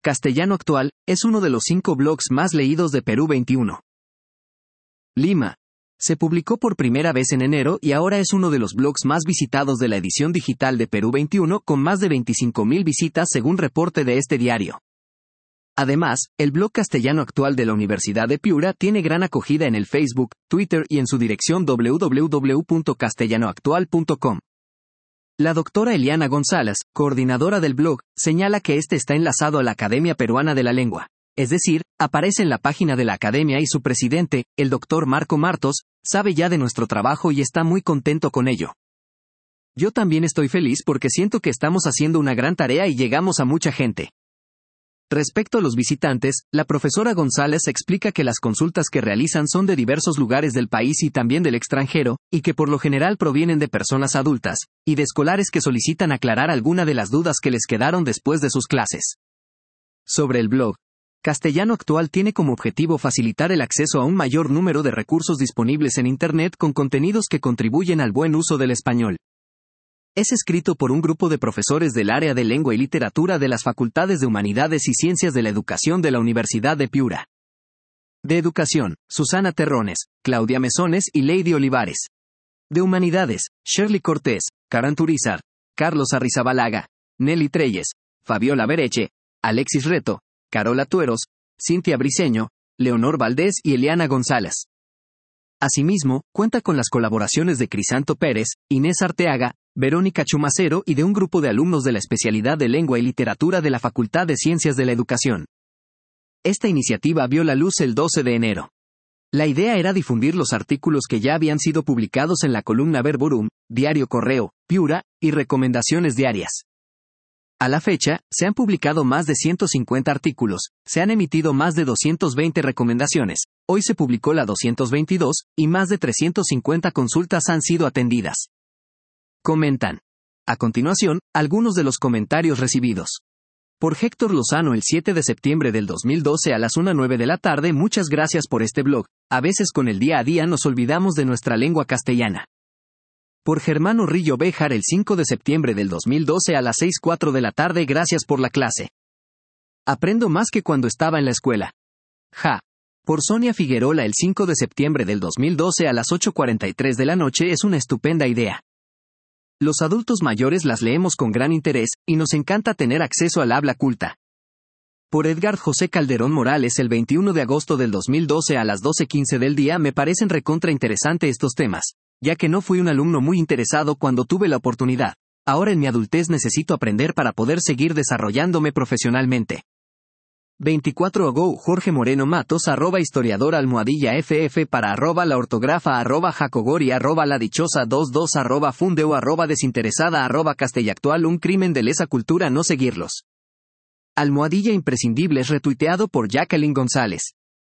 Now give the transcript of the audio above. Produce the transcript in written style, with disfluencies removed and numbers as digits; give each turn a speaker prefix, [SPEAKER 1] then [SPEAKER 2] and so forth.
[SPEAKER 1] Castellano Actual, es uno de los 5 blogs más leídos de Perú 21. Lima. Se publicó por primera vez en enero y ahora es uno de los blogs más visitados de la edición digital de Perú 21 con más de 25.000 visitas según reporte de este diario. Además, el blog Castellano Actual de la Universidad de Piura tiene gran acogida en el Facebook, Twitter y en su dirección www.castellanoactual.com. La doctora Eliana González, coordinadora del blog, señala que este está enlazado a la Academia Peruana de la Lengua. Es decir, aparece en la página de la academia y su presidente, el doctor Marco Martos, sabe ya de nuestro trabajo y está muy contento con ello. Yo también estoy feliz porque siento que estamos haciendo una gran tarea y llegamos a mucha gente. Respecto a los visitantes, la profesora González explica que las consultas que realizan son de diversos lugares del país y también del extranjero, y que por lo general provienen de personas adultas, y de escolares que solicitan aclarar alguna de las dudas que les quedaron después de sus clases. Sobre el blog, Castellano Actual tiene como objetivo facilitar el acceso a un mayor número de recursos disponibles en Internet con contenidos que contribuyen al buen uso del español. Es escrito por un grupo de profesores del área de Lengua y Literatura de las Facultades de Humanidades y Ciencias de la Educación de la Universidad de Piura. De Educación, Susana Terrones, Claudia Mesones y Lady Olivares. De Humanidades, Shirley Cortés, Karan Turizar, Carlos Arrizabalaga, Nelly Treyes, Fabiola Bereche, Alexis Reto, Carola Tueros, Cintia Briceño, Leonor Valdés y Eliana González. Asimismo, cuenta con las colaboraciones de Crisanto Pérez, Inés Arteaga, Verónica Chumacero y de un grupo de alumnos de la especialidad de Lengua y Literatura de la Facultad de Ciencias de la Educación. Esta iniciativa vio la luz el 12 de enero. La idea era difundir los artículos que ya habían sido publicados en la columna Verborum, Diario Correo, Piura, y recomendaciones diarias. A la fecha, se han publicado más de 150 artículos, se han emitido más de 220 recomendaciones, hoy se publicó la 222, y más de 350 consultas han sido atendidas. Comentan. A continuación, algunos de los comentarios recibidos. Por Héctor Lozano el 7 de septiembre del 2012 a las 1:09 de la tarde. Muchas gracias por este blog, a veces con el día a día nos olvidamos de nuestra lengua castellana. Por Germán Urrillo Béjar el 5 de septiembre del 2012 a las 6:04 de la tarde. Gracias por la clase. Aprendo más que cuando estaba en la escuela. Ja. Por Sonia Figuerola el 5 de septiembre del 2012 a las 8:43 de la noche. Es una estupenda idea. Los adultos mayores las leemos con gran interés, y nos encanta tener acceso al habla culta. Por Edgar José Calderón Morales el 21 de agosto del 2012 a las 12:15 del día. Me parecen recontra interesante estos temas, ya que no fui un alumno muy interesado cuando tuve la oportunidad. Ahora en mi adultez necesito aprender para poder seguir desarrollándome profesionalmente. 24 Ago Jorge Moreno Matos @historiador _FF para @la ortografa @jacogori @la dichosa 22 @fundeo @desinteresada @castellactual. Un crimen de lesa cultura no seguirlos. Almohadilla imprescindible es retuiteado por Jacqueline González.